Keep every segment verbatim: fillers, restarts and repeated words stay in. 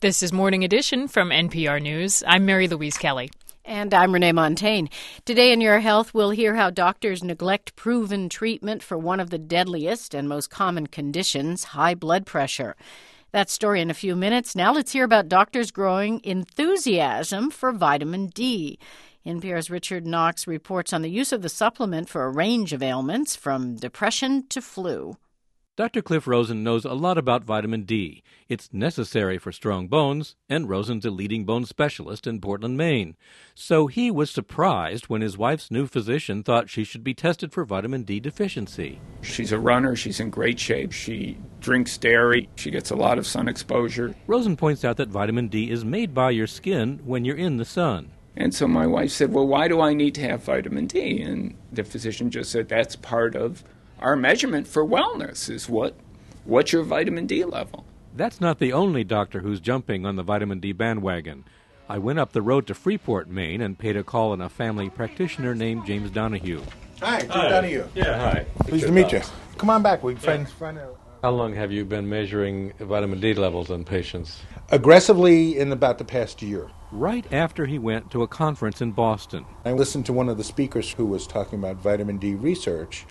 This is Morning Edition from N P R News. I'm Mary Louise Kelly. And I'm Renee Montaigne. Today in Your Health, we'll hear how doctors neglect proven treatment for one of the deadliest and most common conditions, high blood pressure. That story in a few minutes. Now let's hear about doctors' growing enthusiasm for vitamin D. N P R's Richard Knox reports on the use of the supplement for a range of ailments, from depression to flu. Doctor Cliff Rosen knows a lot about vitamin D. It's necessary for strong bones, and Rosen's a leading bone specialist in Portland, Maine. So he was surprised when his wife's new physician thought she should be tested for vitamin D deficiency. She's a runner. She's in great shape. She drinks dairy. She gets a lot of sun exposure. Rosen points out that vitamin D is made by your skin when you're in the sun. And so my wife said, well, why do I need to have vitamin D? And the physician just said, that's part of our measurement for wellness, is what what's your vitamin D level. That's not the only doctor who's jumping on the vitamin D bandwagon. I went up the road to Freeport, Maine, and paid a call on a family practitioner named James Donahue. Hi, Jim Hi. Donahue. Yeah, hi. Pleased to meet you. Come on back. We can find, find out. How long have you been measuring vitamin D levels in patients? Aggressively in about the past year. Right after he went to a conference in Boston. I listened to one of the speakers who was talking about vitamin D research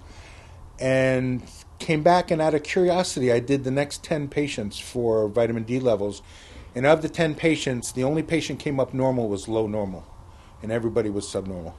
and came back, and out of curiosity, I did the next ten patients for vitamin D levels. And of the ten patients, the only patient came up normal was low normal, and everybody was subnormal.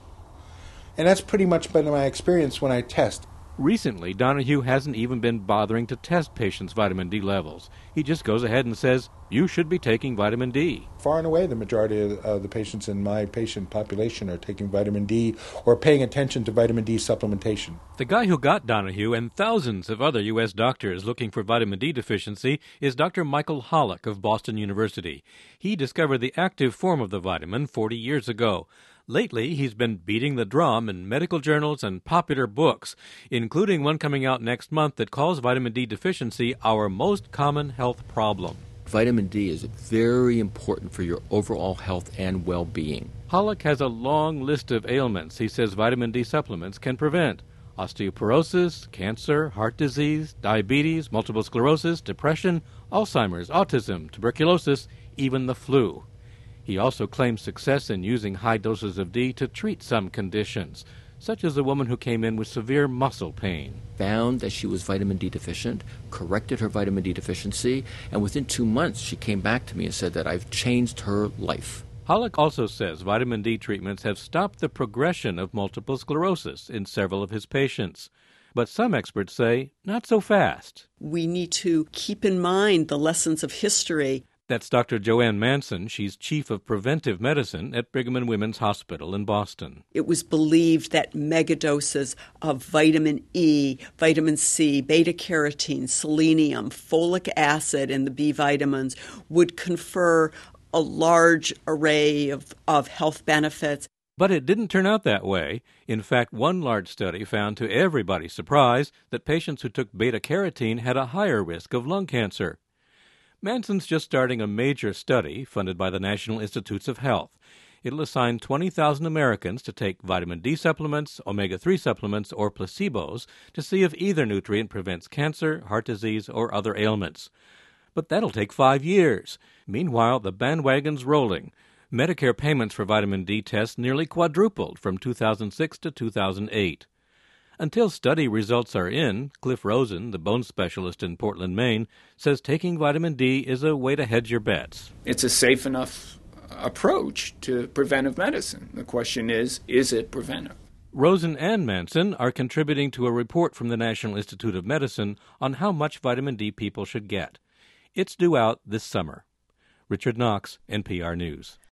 And that's pretty much been my experience when I test. Recently, Donahue hasn't even been bothering to test patients' vitamin D levels. He just goes ahead and says, you should be taking vitamin D. Far and away, the majority of uh, the patients in my patient population are taking vitamin D or paying attention to vitamin D supplementation. The guy who got Donahue and thousands of other U S doctors looking for vitamin D deficiency is Doctor Michael Hollick of Boston University. He discovered the active form of the vitamin forty years ago. Lately, he's been beating the drum in medical journals and popular books, including one coming out next month that calls vitamin D deficiency our most common health problem. Vitamin D is very important for your overall health and well-being. Hollick has a long list of ailments he says vitamin D supplements can prevent: osteoporosis, cancer, heart disease, diabetes, multiple sclerosis, depression, Alzheimer's, autism, tuberculosis, even the flu. He also claims success in using high doses of D to treat some conditions, such as a woman who came in with severe muscle pain. Found that she was vitamin D deficient, corrected her vitamin D deficiency, and within two months she came back to me and said that I've changed her life. Hollick also says vitamin D treatments have stopped the progression of multiple sclerosis in several of his patients. But some experts say not so fast. We need to keep in mind the lessons of history. That's Doctor Joanne Manson. She's chief of preventive medicine at Brigham and Women's Hospital in Boston. It was believed that megadoses of vitamin E, vitamin C, beta-carotene, selenium, folic acid, and the B vitamins would confer a large array of, of health benefits. But it didn't turn out that way. In fact, one large study found to everybody's surprise that patients who took beta-carotene had a higher risk of lung cancer. Manson's just starting a major study funded by the National Institutes of Health. It'll assign twenty thousand Americans to take vitamin D supplements, omega three supplements, or placebos to see if either nutrient prevents cancer, heart disease, or other ailments. But that'll take five years. Meanwhile, the bandwagon's rolling. Medicare payments for vitamin D tests nearly quadrupled from two thousand six to two thousand eight. Until study results are in, Cliff Rosen, the bone specialist in Portland, Maine, says taking vitamin D is a way to hedge your bets. It's a safe enough approach to preventive medicine. The question is, is it preventive? Rosen and Manson are contributing to a report from the National Institute of Medicine on how much vitamin D people should get. It's due out this summer. Richard Knox, N P R News.